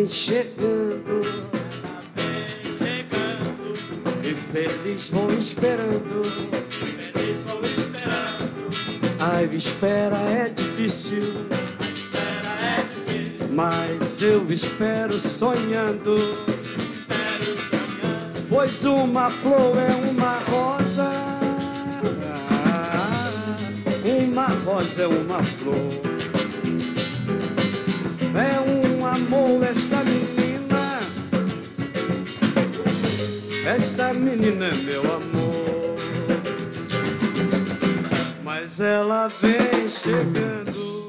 vem chegando, e feliz vou esperando. A espera é difícil, mas eu espero sonhando. Pois uma flor é uma rosa, uma rosa é uma flor. É um amor esta menina é meu amor. Mas ela vem chegando,